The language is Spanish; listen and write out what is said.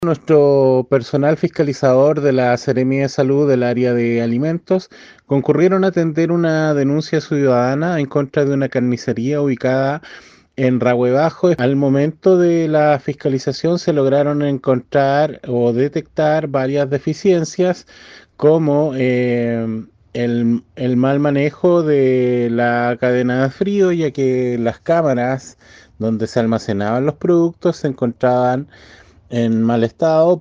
Nuestro personal fiscalizador de la Seremia de Salud del área de alimentos concurrieron a atender una denuncia ciudadana en contra de una carnicería ubicada en Rahue Bajo. Al momento de la fiscalización se lograron encontrar o detectar varias deficiencias como el mal manejo de la cadena de frío, ya que las cámaras donde se almacenaban los productos se encontraban en mal estado.